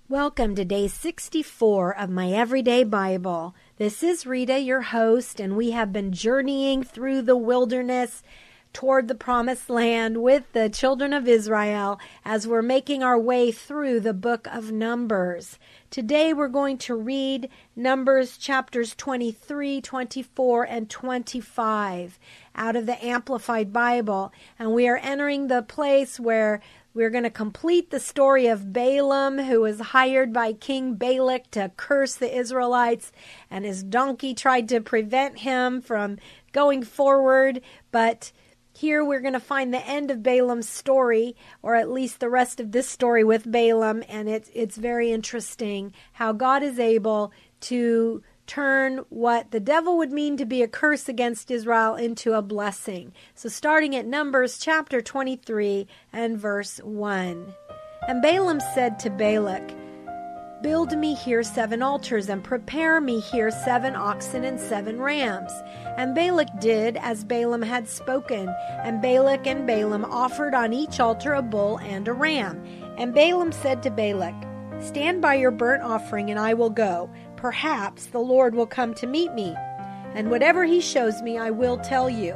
Welcome to day 64 of my Everyday Bible. This is Rita, your host, and we have been journeying through the wilderness toward the promised land with the children of Israel as we're making our way through the book of Numbers. Today we're going to read Numbers chapters 23, 24, and 25 out of the Amplified Bible, and we are entering the place where we're going to complete the story of Balaam, who was hired by King Balak to curse the Israelites, and his donkey tried to prevent him from going forward. But here we're going to find the end of Balaam's story, or at least the rest of this story with Balaam, and it's very interesting how God is able to turn what the devil would mean to be a curse against Israel into a blessing. So starting at Numbers chapter 23 and verse 1. And Balaam said to Balak, "Build me here 7 altars, and prepare me here 7 oxen and 7 rams." And Balak did as Balaam had spoken. And Balak and Balaam offered on each altar a bull and a ram. And Balaam said to Balak, "Stand by your burnt offering, and I will go. Perhaps the Lord will come to meet me, and whatever he shows me I will tell you."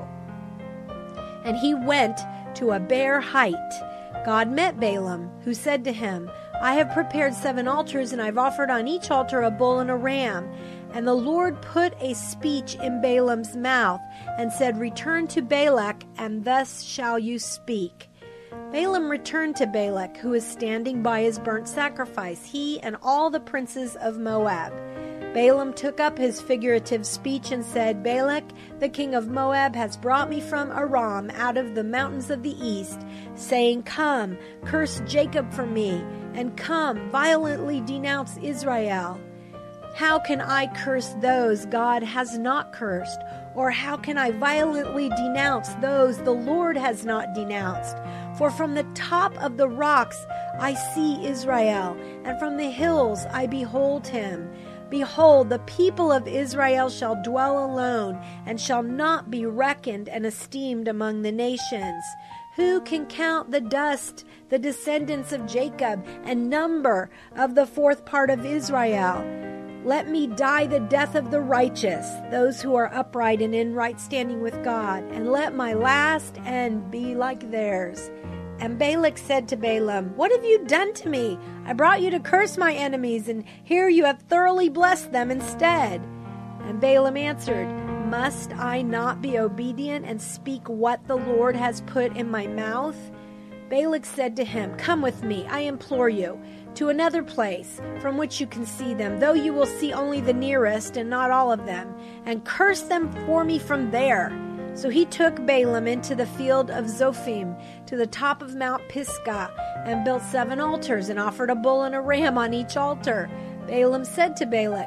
And he went to a bare height. God met Balaam, who said to him, "I have prepared 7 altars, and I've offered on each altar a bull and a ram." And the Lord put a speech in Balaam's mouth, and said, "Return to Balak, and thus shall you speak." Balaam returned to Balak, who was standing by his burnt sacrifice, he and all the princes of Moab. Balaam took up his figurative speech and said, "Balak, the king of Moab, has brought me from Aram out of the mountains of the east, saying, 'Come, curse Jacob for me, and come, violently denounce Israel.' How can I curse those God has not cursed? Or how can I violently denounce those the Lord has not denounced? For from the top of the rocks I see Israel, and from the hills I behold him. Behold, the people of Israel shall dwell alone, and shall not be reckoned and esteemed among the nations. Who can count the dust, the descendants of Jacob, and number of the 4th part of Israel? Let me die the death of the righteous, those who are upright and in right standing with God, and let my last end be like theirs." And Balak said to Balaam, "What have you done to me? I brought you to curse my enemies, and here you have thoroughly blessed them instead." And Balaam answered, "Must I not be obedient and speak what the Lord has put in my mouth?" Balak said to him, "Come with me, I implore you, to another place from which you can see them, though you will see only the nearest and not all of them, and curse them for me from there." So he took Balaam into the field of Zophim, to the top of Mount Pisgah, and built 7 altars, and offered a bull and a ram on each altar. Balaam said to Balak,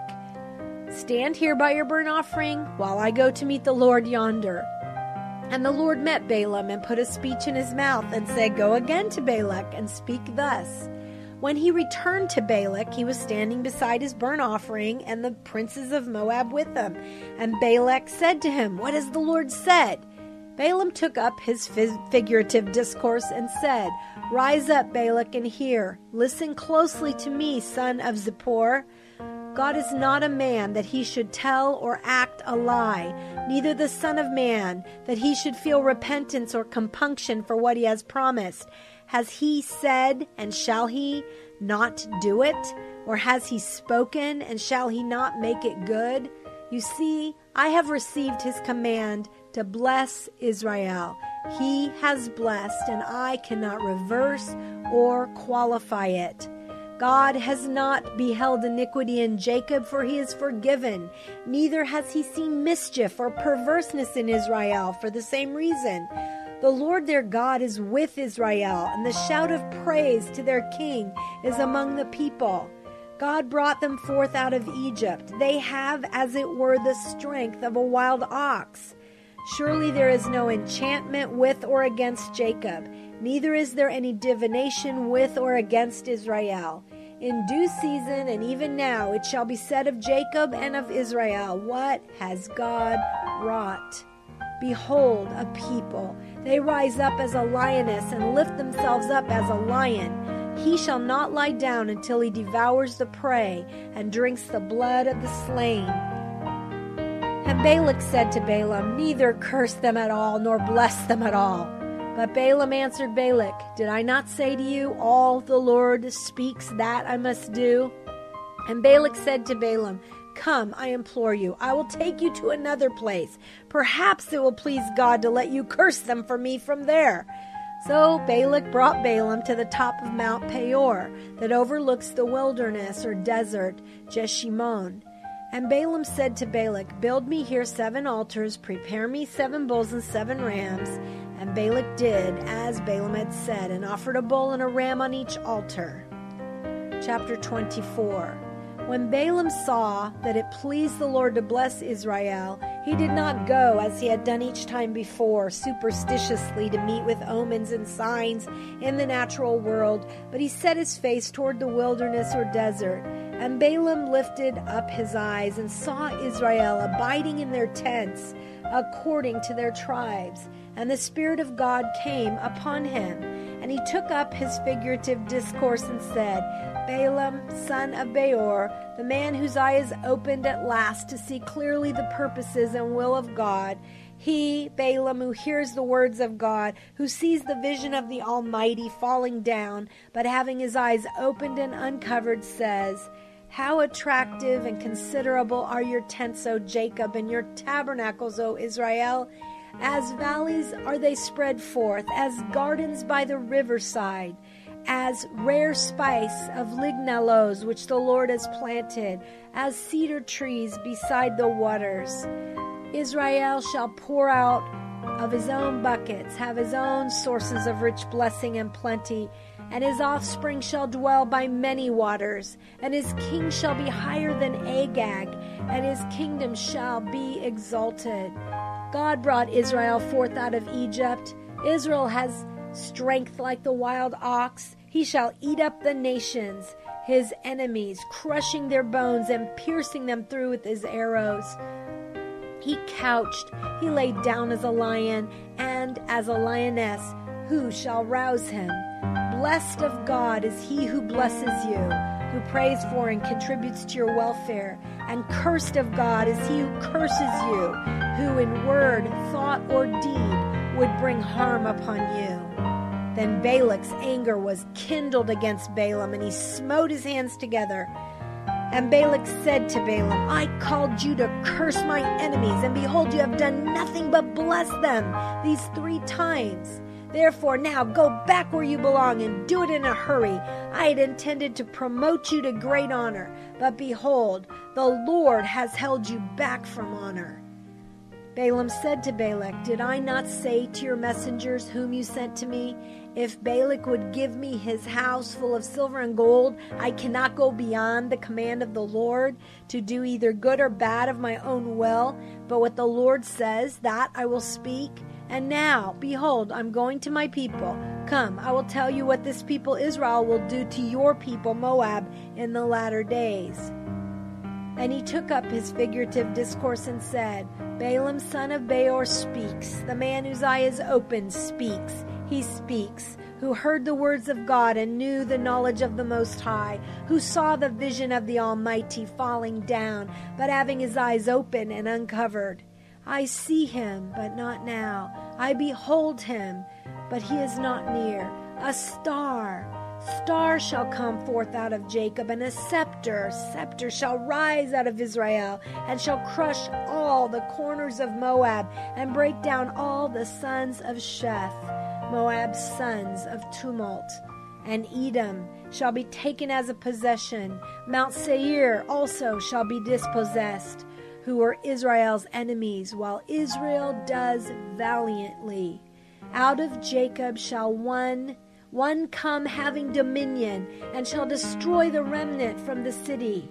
"Stand here by your burnt offering, while I go to meet the Lord yonder." And the Lord met Balaam, and put a speech in his mouth, and said, "Go again to Balak, and speak thus." When he returned to Balak, he was standing beside his burnt offering, and the princes of Moab with him. And Balak said to him, "What has the Lord said?" Balaam took up his figurative discourse and said, "Rise up, Balak, and hear. Listen closely to me, son of Zippor. God is not a man that he should tell or act a lie, neither the Son of Man that he should feel repentance or compunction for what he has promised. Has he said, and shall he not do it? Or has he spoken, and shall he not make it good? You see, I have received his command to bless Israel. He has blessed, and I cannot reverse or qualify it. God has not beheld iniquity in Jacob, for he is forgiven. Neither has he seen mischief or perverseness in Israel for the same reason. The Lord their God is with Israel, and the shout of praise to their king is among the people. God brought them forth out of Egypt. They have, as it were, the strength of a wild ox. Surely there is no enchantment with or against Jacob, neither is there any divination with or against Israel. In due season, and even now, it shall be said of Jacob and of Israel, what has God wrought? Behold, a people. They rise up as a lioness and lift themselves up as a lion. he shall not lie down until he devours the prey and drinks the blood of the slain. And Balak said to Balaam, neither curse them at all, nor bless them at all. But Balaam answered Balak, did I not say to you, all the Lord speaks that I must do? And Balak said to Balaam, come, I implore you, I will take you to another place. Perhaps it will please God to let you curse them for me from there. So Balak brought Balaam to the top of Mount Peor, that overlooks the wilderness or desert, Jeshimon. And Balaam said to Balak, build me here 7 altars, prepare me 7 bulls and 7 rams. And Balak did as Balaam had said, and offered a bull and a ram on each altar. Chapter 24. When Balaam saw that it pleased the Lord to bless Israel, he did not go as he had done each time before, superstitiously to meet with omens and signs in the natural world, but he set his face toward the wilderness or desert. And Balaam lifted up his eyes and saw Israel abiding in their tents, according to their tribes. And the Spirit of God came upon him. And he took up his figurative discourse and said, Balaam, son of Beor, the man whose eye is opened at last to see clearly the purposes and will of God, he, Balaam, who hears the words of God, who sees the vision of the Almighty falling down, but having his eyes opened and uncovered, says, how attractive and considerable are your tents, O Jacob, and your tabernacles, O Israel. As valleys are they spread forth, as gardens by the riverside, as rare spice of lignaloes which the Lord has planted, as cedar trees beside the waters. Israel shall pour out of his own buckets, have his own sources of rich blessing and plenty, and his offspring shall dwell by many waters, and his king shall be higher than Agag, and his kingdom shall be exalted. God brought Israel forth out of Egypt. Israel has strength like the wild ox. He shall eat up the nations, his enemies, crushing their bones and piercing them through with his arrows. He couched, he laid down as a lion, and as a lioness, who shall rouse him? Blessed of God is he who blesses you, who prays for and contributes to your welfare. And cursed of God is he who curses you, who in word, thought, or deed would bring harm upon you. Then Balak's anger was kindled against Balaam, and he smote his hands together. And Balak said to Balaam, I called you to curse my enemies, and behold, you have done nothing but bless them these 3 times. Therefore now go back where you belong, and do it in a hurry. I had intended to promote you to great honor, but behold, the Lord has held you back from honor. Balaam said to Balak, did I not say to your messengers whom you sent to me, if Balak would give me his house full of silver and gold, I cannot go beyond the command of the Lord to do either good or bad of my own will, but what the Lord says, that I will speak. And now, behold, I'm going to my people. Come, I will tell you what this people Israel will do to your people Moab in the latter days. And he took up his figurative discourse and said, Balaam son of Beor speaks. The man whose eye is opened speaks. He speaks, who heard the words of God and knew the knowledge of the Most High, who saw the vision of the Almighty falling down, but having his eyes open and uncovered. I see him, but not now. I behold him, but he is not near. A star shall come forth out of Jacob, and a scepter shall rise out of Israel, and shall crush all the corners of Moab, and break down all the sons of Sheth, Moab's sons of tumult. And Edom shall be taken as a possession. Mount Seir also shall be dispossessed, who are Israel's enemies, while Israel does valiantly. Out of Jacob shall one come having dominion, and shall destroy the remnant from the city.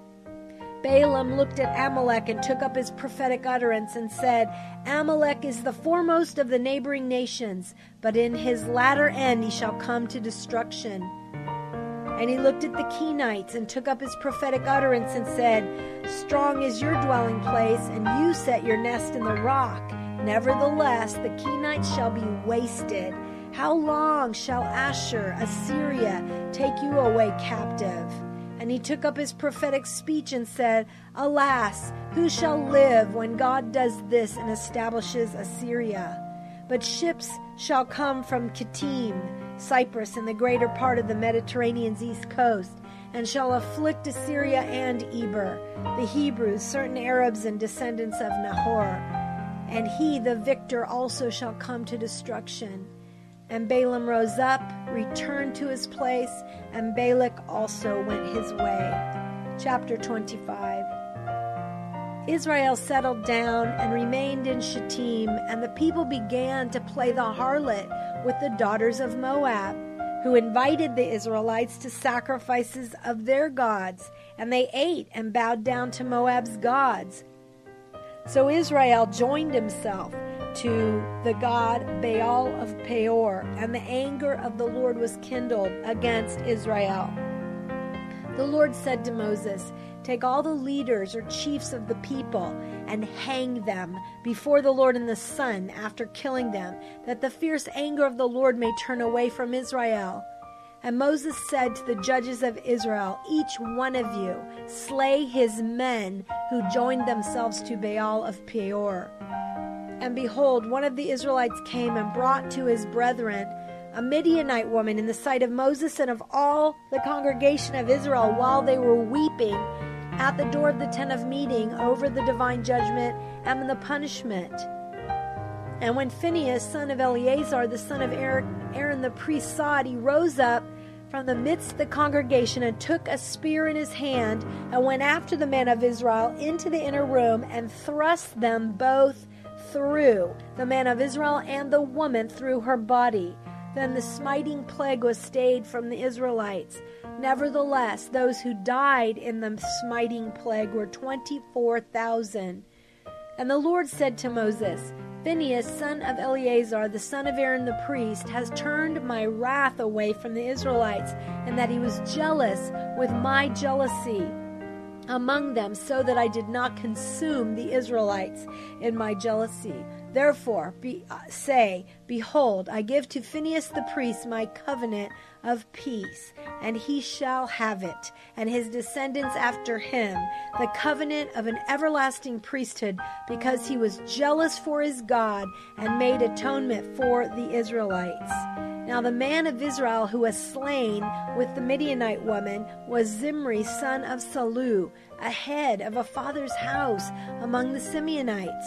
Balaam looked at Amalek and took up his prophetic utterance and said, Amalek is the foremost of the neighboring nations, but in his latter end he shall come to destruction. And he looked at the Kenites and took up his prophetic utterance and said, Strong is your dwelling place, and you set your nest in the rock. Nevertheless, the Kenites shall be wasted. How long shall Ashur, Assyria, take you away captive? And he took up his prophetic speech and said, Alas, who shall live when God does this and establishes Assyria? But ships shall come from Kittim, Cyprus, and the greater part of the Mediterranean's east coast, and shall afflict Assyria and Eber, the Hebrews, certain Arabs and descendants of Nahor. And he, the victor, also shall come to destruction. And Balaam rose up, returned to his place, and Balak also went his way. Chapter 25. Israel settled down and remained in Shittim, and the people began to play the harlot with the daughters of Moab, who invited the Israelites to sacrifices of their gods, and they ate and bowed down to Moab's gods. So Israel joined himself to the god Baal of Peor, and the anger of the Lord was kindled against Israel. The Lord said to Moses, Take all the leaders or chiefs of the people and hang them before the Lord in the sun after killing them, that the fierce anger of the Lord may turn away from Israel. And Moses said to the judges of Israel, Each one of you slay his men who joined themselves to Baal of Peor. And behold, one of the Israelites came and brought to his brethren a Midianite woman in the sight of Moses and of all the congregation of Israel, while they were weeping at the door of the tent of meeting over the divine judgment and the punishment. And when Phinehas, son of Eleazar, the son of Aaron the priest, saw it, he rose up from the midst of the congregation and took a spear in his hand and went after the men of Israel into the inner room and thrust them both through, the man of Israel and the woman through her body. Then the smiting plague was stayed from the Israelites. Nevertheless, those who died in the smiting plague were 24,000. And the Lord said to Moses, Phinehas, son of Eleazar, the son of Aaron the priest, has turned my wrath away from the Israelites, and that he was jealous with my jealousy among them, so that I did not consume the Israelites in my jealousy. Therefore, say, Behold, I give to Phinehas the priest my covenant of peace, and he shall have it, and his descendants after him, the covenant of an everlasting priesthood, because he was jealous for his God and made atonement for the Israelites. Now the man of Israel who was slain with the Midianite woman was Zimri, son of Salu, a head of a father's house among the Simeonites.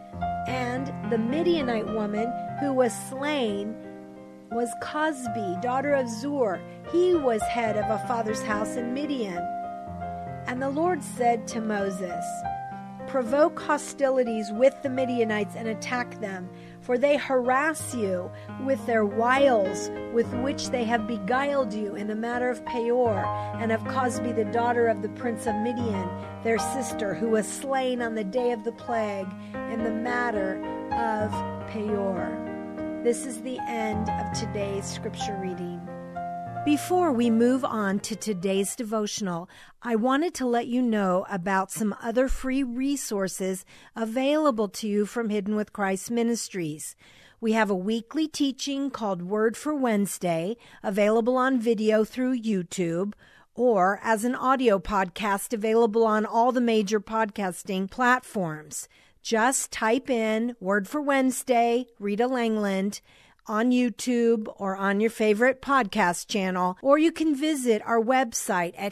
And the Midianite woman who was slain was Cosbi, daughter of Zur. He was head of a father's house in Midian. And the Lord said to Moses, Provoke hostilities with the Midianites and attack them, for they harass you with their wiles with which they have beguiled you in the matter of Peor, and of Cosbi the daughter of the prince of Midian, their sister, who was slain on the day of the plague in the matter of Peor. This is the end of today's scripture reading. Before we move on to today's devotional, I wanted to let you know about some other free resources available to you from Hidden with Christ Ministries. We have a weekly teaching called Word for Wednesday, available on video through YouTube, or as an audio podcast available on all the major podcasting platforms. Just type in Word for Wednesday, Rita Langland, on YouTube or on your favorite podcast channel, or you can visit our website at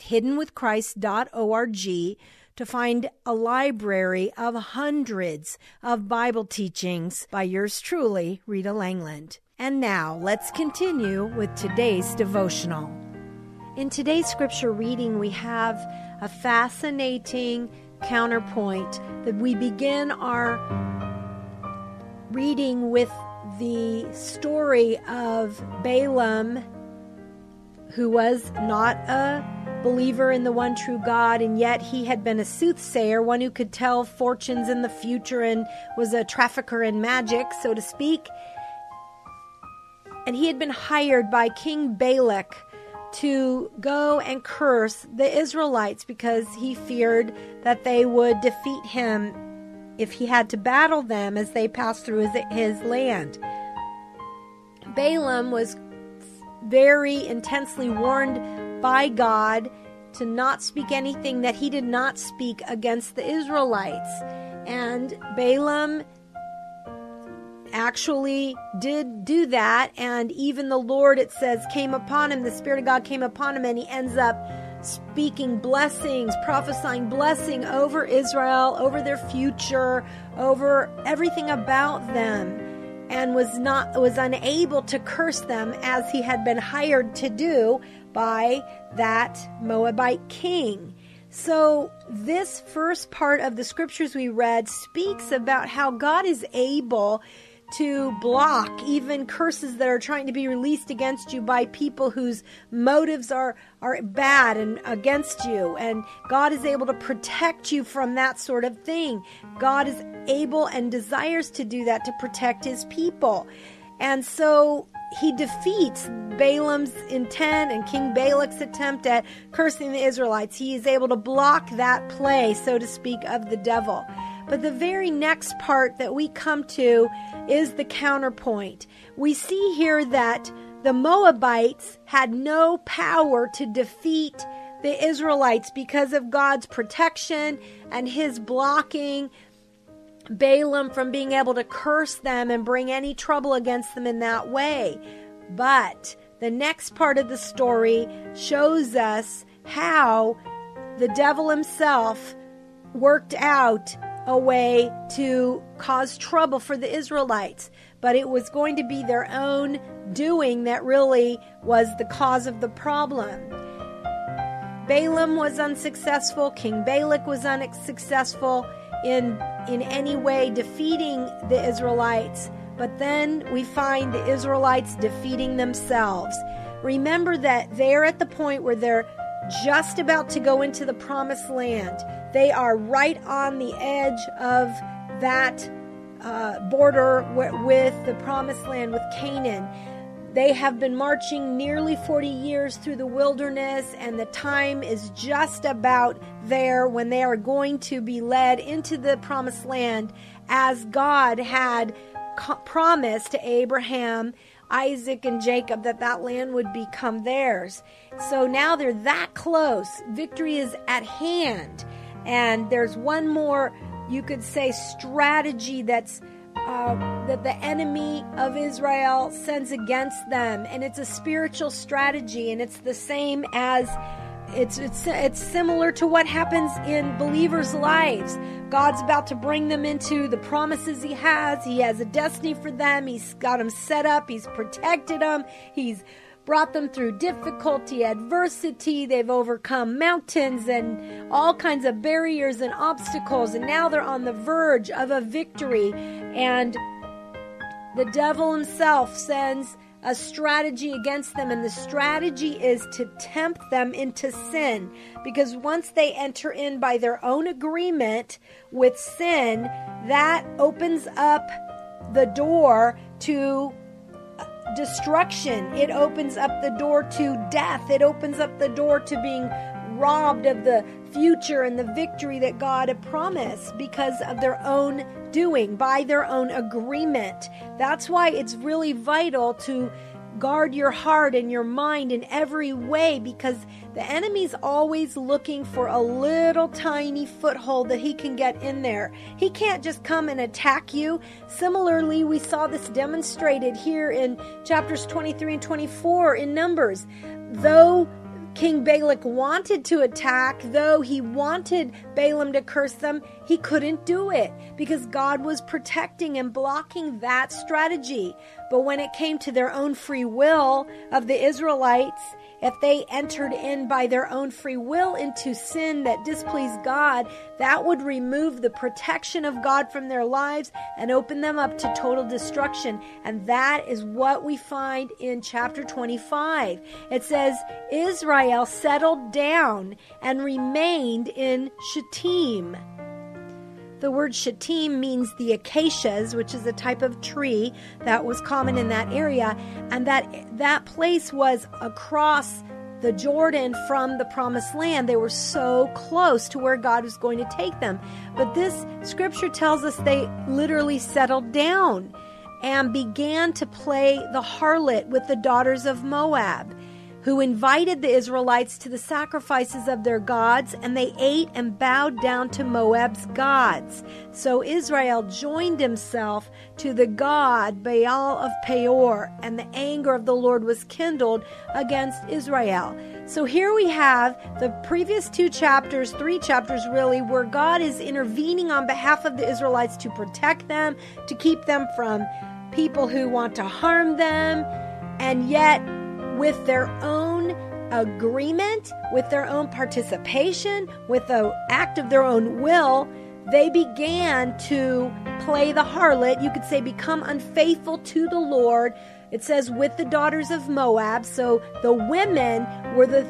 hiddenwithchrist.org to find a library of hundreds of Bible teachings by yours truly, Rita Langland. And now let's continue with today's devotional. In today's scripture reading, we have a fascinating counterpoint that we begin our reading with the story of Balaam, who was not a believer in the one true God, and yet he had been a soothsayer, one who could tell fortunes in the future and was a trafficker in magic, so to speak. And he had been hired by King Balak to go and curse the Israelites because he feared that they would defeat him if he had to battle them as they passed through his land. Balaam was very intensely warned by God to not speak anything that he did not speak against the Israelites. And Balaam actually did do that, and even the Lord, it says, came upon him, the Spirit of God came upon him, and he ends up speaking blessings, prophesying blessing over Israel, over their future, over everything about them, and was unable to curse them as he had been hired to do by that Moabite king. So this first part of the scriptures we read speaks about how God is able to block even curses that are trying to be released against you by people whose motives are bad and against you. And God is able to protect you from that sort of thing. God is able and desires to do that to protect his people. And so he defeats Balaam's intent and King Balak's attempt at cursing the Israelites. He is able to block that play, so to speak, of the devil. But the very next part that we come to is the counterpoint. We see here that the Moabites had no power to defeat the Israelites because of God's protection and his blocking Balaam from being able to curse them and bring any trouble against them in that way. But the next part of the story shows us how the devil himself worked out a way to cause trouble for the Israelites. But it was going to be their own doing that really was the cause of the problem. Balaam was unsuccessful. King Balak was unsuccessful in any way defeating the Israelites. But then we find the Israelites defeating themselves. Remember that they're at the point where they're just about to go into the promised land. They are right on the edge of that border with the promised land, with Canaan. They have been marching nearly 40 years through the wilderness, and the time is just about there when they are going to be led into the promised land as God had promised to Abraham, Isaac, and Jacob that that land would become theirs. So now they're that close. Victory is at hand. And there's one more, you could say, strategy that's that the enemy of Israel sends against them, and it's a spiritual strategy, and it's the same as it's similar to what happens in believers' lives. God's about to bring them into the promises He has. He has a destiny for them. He's got them set up. He's protected them. He's brought them through difficulty, adversity. They've overcome mountains and all kinds of barriers and obstacles, and now they're on the verge of a victory. And the devil himself sends a strategy against them, and the strategy is to tempt them into sin, because once they enter in by their own agreement with sin, that opens up the door to destruction. It opens up the door to death. It opens up the door to being robbed of the future and the victory that God had promised because of their own doing, by their own agreement. That's why it's really vital to guard your heart and your mind in every way, because the enemy's always looking for a little tiny foothold that he can get in there. He can't just come and attack you. Similarly, we saw this demonstrated here in chapters 23 and 24 in Numbers. Though King Balak wanted to attack, though he wanted Balaam to curse them, he couldn't do it because God was protecting and blocking that strategy. But when it came to their own free will of the Israelites, if they entered in by their own free will into sin that displeased God, that would remove the protection of God from their lives and open them up to total destruction. And that is what we find in chapter 25. It says, Israel settled down and remained in Shittim. The word Shittim means the acacias, which is a type of tree that was common in that area, and that place was across the Jordan from the promised land. They were so close to where God was going to take them. But this scripture tells us they literally settled down. and began to play the harlot with the daughters of Moab, who invited the Israelites to the sacrifices of their gods, and they ate and bowed down to Moab's gods. So Israel joined himself to the god Baal of Peor, and the anger of the Lord was kindled against Israel. So here we have the previous 2 chapters, 3 chapters really, where God is intervening on behalf of the Israelites to protect them, to keep them from people who want to harm them, and yet with their own agreement, with their own participation, with the act of their own will, they began to play the harlot. You could say become unfaithful to the Lord. It says with the daughters of Moab. So the women were the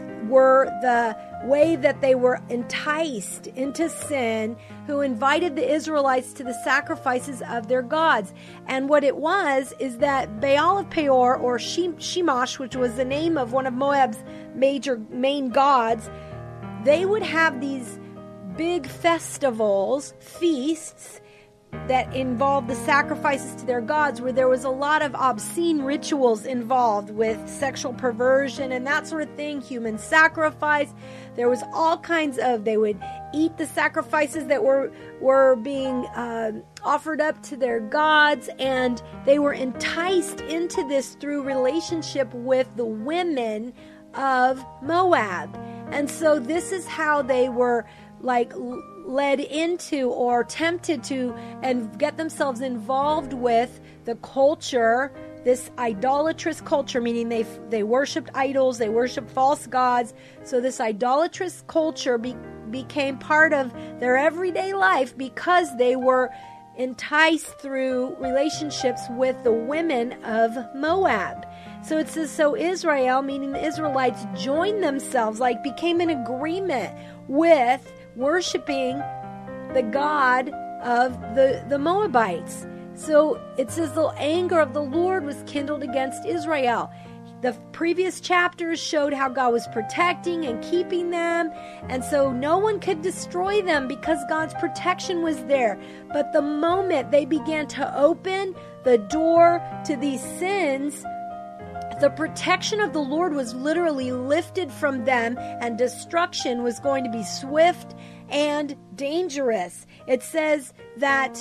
way that they were enticed into sin, who invited the Israelites to the sacrifices of their gods. And what it was is that Baal of Peor, or Shemash, which was the name of one of Moab's main gods, they would have these big festivals, feasts, that involved the sacrifices to their gods, where there was a lot of obscene rituals involved with sexual perversion and that sort of thing, human sacrifice. There was all kinds of, they would eat the sacrifices that were being offered up to their gods, and they were enticed into this through relationship with the women of Moab. And so this is how they were led into or tempted to and get themselves involved with the culture, this idolatrous culture, meaning they worshipped idols, they worshipped false gods. So this idolatrous culture became part of their everyday life because they were enticed through relationships with the women of Moab. So it says, so Israel, meaning the Israelites, joined themselves, became in agreement with worshiping the god of the Moabites. So it says the anger of the Lord was kindled against Israel. The previous chapters showed how God was protecting and keeping them, and so no one could destroy them because God's protection was there. But the moment they began to open the door to these sins, the protection of the Lord was literally lifted from them, and destruction was going to be swift and dangerous. It says that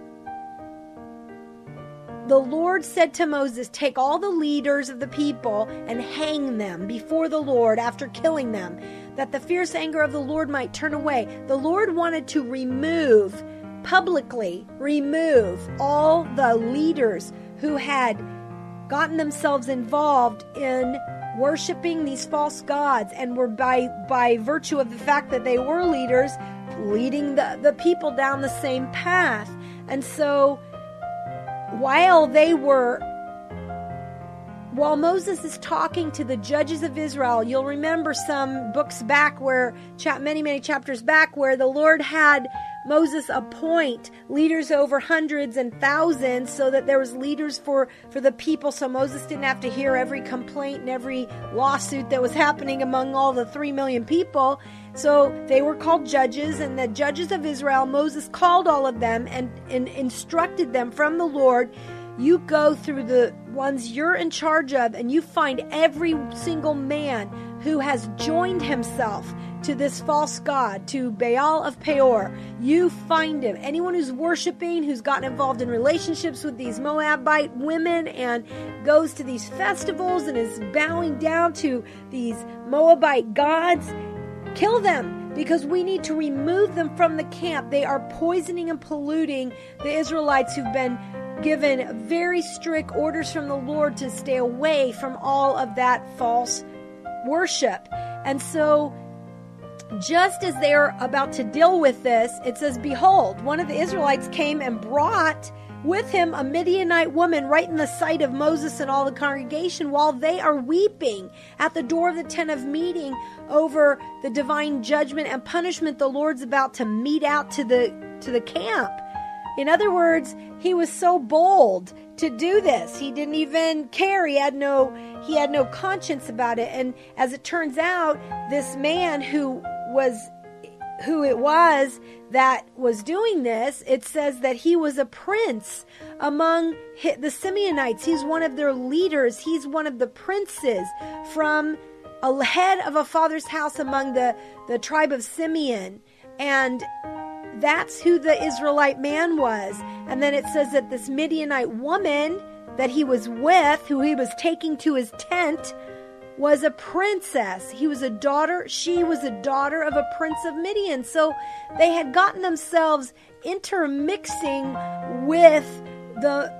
the Lord said to Moses, take all the leaders of the people and hang them before the Lord after killing them, that the fierce anger of the Lord might turn away. The Lord wanted to publicly remove all the leaders who had gotten themselves involved in worshiping these false gods, and were by virtue of the fact that they were leaders, leading the people down the same path. And so while Moses is talking to the judges of Israel, you'll remember some books back many chapters back, where the Lord had Moses appoint leaders over hundreds and thousands, so that there was leaders for the people, so Moses didn't have to hear every complaint and every lawsuit that was happening among all the 3 million people. So they were called judges, and the judges of Israel, Moses called all of them and instructed them from the Lord, you go through the ones you're in charge of, and you find every single man who has joined himself to this false god, to Baal of Peor. You find him. Anyone who's worshiping, who's gotten involved in relationships with these Moabite women and goes to these festivals and is bowing down to these Moabite gods, kill them, because we need to remove them from the camp. They are poisoning and polluting the Israelites, who've been given very strict orders from the Lord to stay away from all of that false worship. And so just as they're about to deal with this, it says, behold, one of the Israelites came and brought with him a Midianite woman right in the sight of Moses and all the congregation, while they are weeping at the door of the tent of meeting over the divine judgment and punishment the Lord's about to mete out to the camp. In other words, he was so bold to do this. He didn't even care. He had no conscience about it. And as it turns out, this man who was who it was that was doing this, it says that he was a prince among the Simeonites. He's one of their leaders. He's one of the princes from a head of a father's house among the tribe of Simeon. And that's who the Israelite man was. And then it says that this Midianite woman that he was with, who he was taking to his tent, was a princess. She was a daughter of a prince of Midian. So they had gotten themselves intermixing with the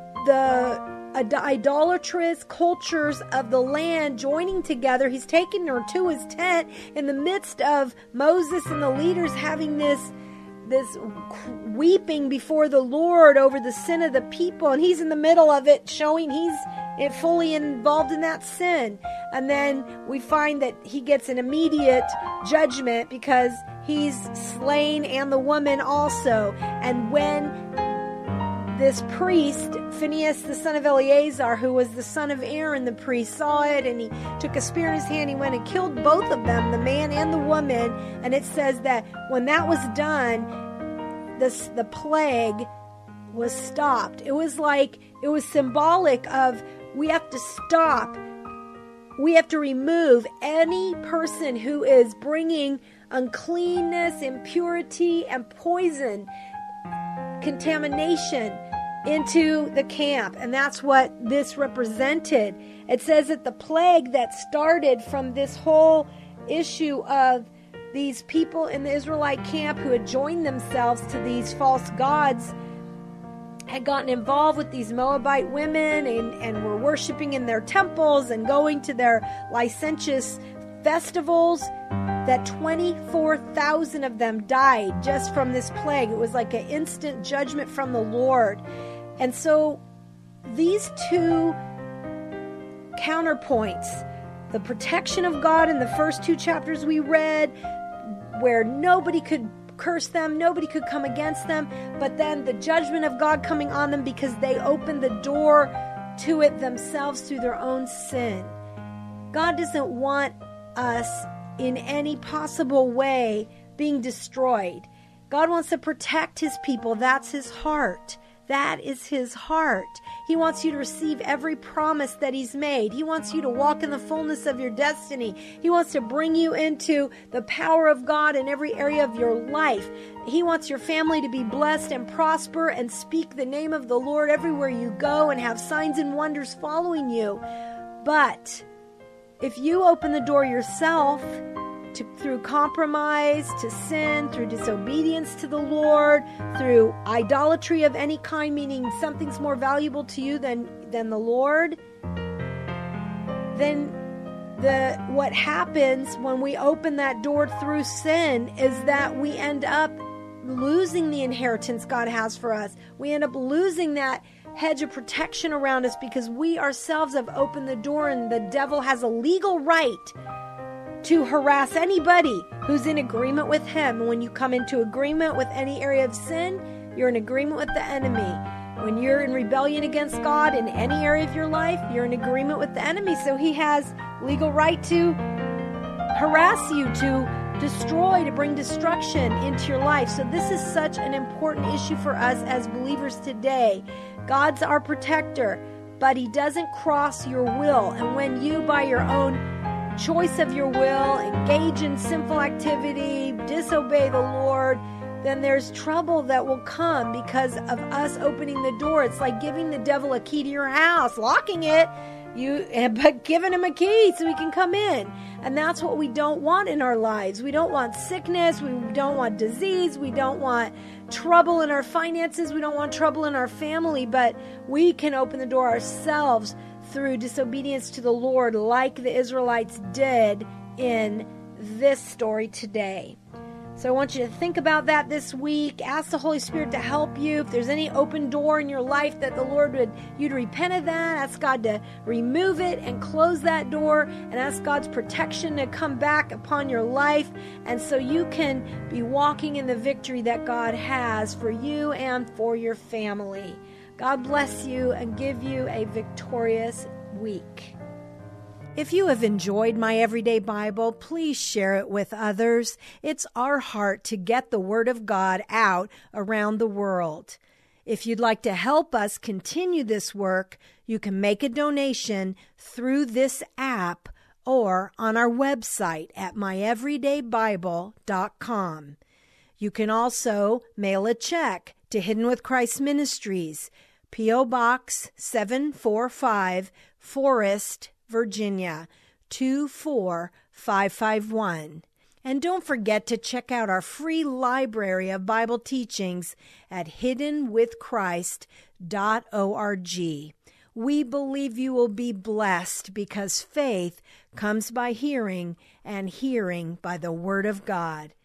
idolatrous cultures of the land, joining together. He's taking her to his tent in the midst of Moses and the leaders having this weeping before the Lord over the sin of the people, and he's in the middle of it, showing he's fully involved in that sin. And then we find that he gets an immediate judgment because he's slain, and the woman also. And when this priest, Phinehas, the son of Eleazar, who was the son of Aaron, the priest, saw it, and he took a spear in his hand. He went and killed both of them, the man and the woman. And it says that when that was done, the plague was stopped. It was symbolic of, we have to stop. We have to remove any person who is bringing uncleanness, impurity, and poison, contamination into the camp. And that's what this represented. It says that the plague that started from this whole issue of these people in the Israelite camp who had joined themselves to these false gods, had gotten involved with these Moabite women and were worshiping in their temples and going to their licentious festivals, that 24,000 of them died just from this plague. It was like an instant judgment from the Lord. And so these two counterpoints, the protection of God in the first two chapters we read, where nobody could curse them, nobody could come against them, but then the judgment of God coming on them because they opened the door to it themselves through their own sin. God doesn't want us in any possible way being destroyed. God wants to protect his people. That's his heart. That is his heart. He wants you to receive every promise that he's made. He wants you to walk in the fullness of your destiny. He wants to bring you into the power of God in every area of your life. He wants your family to be blessed and prosper and speak the name of the Lord everywhere you go and have signs and wonders following you. But if you open the door yourself through compromise, to sin, through disobedience to the Lord, through idolatry of any kind, meaning something's more valuable to you than the Lord, then what happens when we open that door through sin is that we end up losing the inheritance God has for us. We end up losing that hedge of protection around us because we ourselves have opened the door, and the devil has a legal right to harass anybody who's in agreement with him. When you come into agreement with any area of sin, you're in agreement with the enemy. When you're in rebellion against God in any area of your life, you're in agreement with the enemy. So he has legal right to harass you, to destroy, to bring destruction into your life. So this is such an important issue for us as believers today. God's our protector, but he doesn't cross your will. And when you, by your own choice of your will, engage in sinful activity, disobey the Lord, then there's trouble that will come because of us opening the door. It's like giving the devil a key to your house, locking it, but giving him a key so he can come in. And that's what we don't want in our lives. We don't want sickness. We don't want disease. We don't want trouble in our finances. We don't want trouble in our family. But we can open the door ourselves through disobedience to the Lord, like the Israelites did in this story today. So I want you to think about that this week. Ask the Holy Spirit to help you. If there's any open door in your life that the Lord would you to repent of that, ask God to remove it and close that door, and ask God's protection to come back upon your life, and so you can be walking in the victory that God has for you and for your family. God bless you and give you a victorious week. If you have enjoyed My Everyday Bible, please share it with others. It's our heart to get the Word of God out around the world. If you'd like to help us continue this work, you can make a donation through this app or on our website at myeverydaybible.com. You can also mail a check to Hidden with Christ Ministries, P.O. Box 745, Forest, Virginia 24551. And don't forget to check out our free library of Bible teachings at hiddenwithchrist.org. We believe you will be blessed because faith comes by hearing, and hearing by the Word of God.